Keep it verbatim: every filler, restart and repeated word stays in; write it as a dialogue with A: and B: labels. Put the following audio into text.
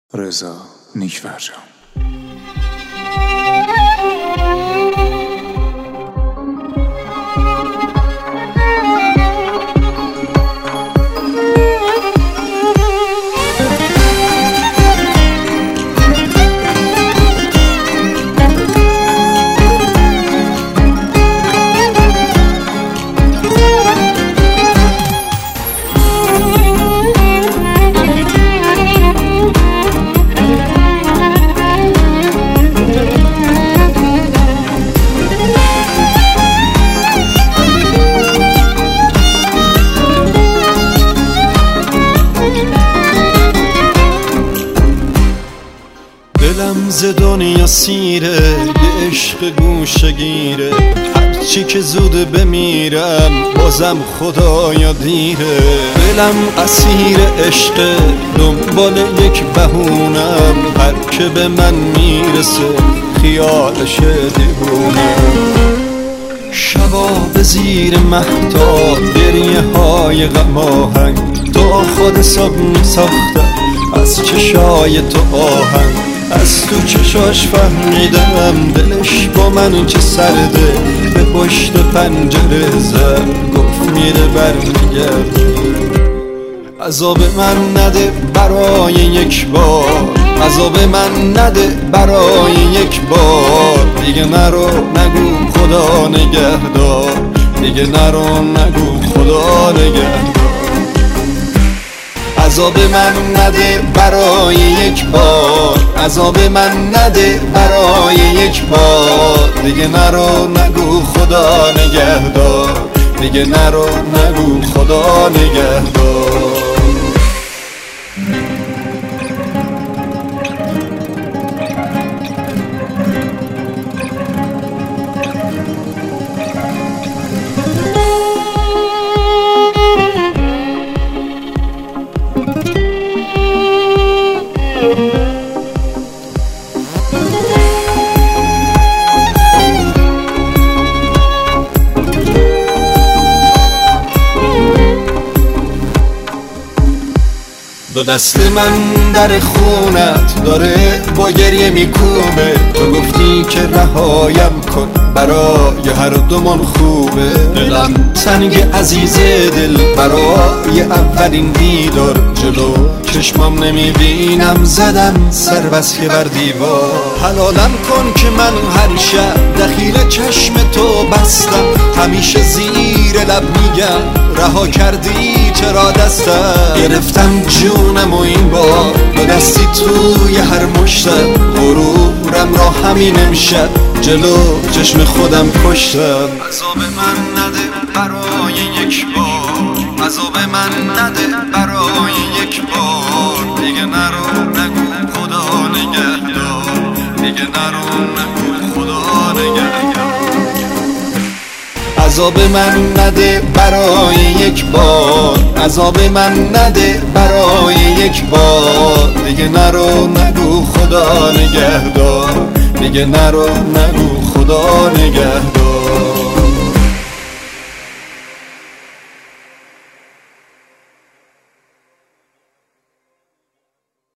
A: رضا نیک‌فرجام.
B: دلم ز دنیا سیره، یه عشق گوشه گیره، هرچی که زود بمیرم بازم خدایا دیره. دلم اسیر عشق، دنبال یک بهونم، هر که به من میرسه خیالش دیوونم. شبا به زیر مهتاب گریه های غم آهنگ، تو خود صبح میساختم از چشای تو آهنگ. از تو چشاش فهمیدم دلش با من چه سرده، به پشت پنجره زد گفت میره برمیگرده. عذاب من نده برای یک بار، عذاب من نده برای یک بار، دیگه نرو نگو خدا نگهدار، دیگه نرو نگو خدا نگهدار. عذاب من نده برای یک بار، عذاب من نده برای یک بار، دیگه نرو نگو خدا نگهدار، دیگه نرو نگو خدا نگهدار. دو دست من در خونت داره با گریه میکوبه، تو گفتی که رهایم کن برای هر دومان خوبه. دلم تنگ عزیز دل برای اولین دیدار، جلو چشمام نمیبینم زدم سر بس که بر دیوار. حلالم کن که من هر شب دخیل چشم تو بستم، همیشه زیر لب میگم رها کردی چرا دستم. گرفتم جونم و این بار با دستی توی هر مشتم، غرورم را همین امشب جلو چشم خودم کشتم. عذاب من نده برای یک بار، عذاب من نده برای یک بار، دیگه نرو نگو خدا نگهدار، دیگه نرو نگو خدا نگهدار. عذاب من نده برای یک بار، عذاب من نده برای یک بار، دیگه نرو نگو خدا نگهدار، دیگه نرو نگو خدا نگهدار.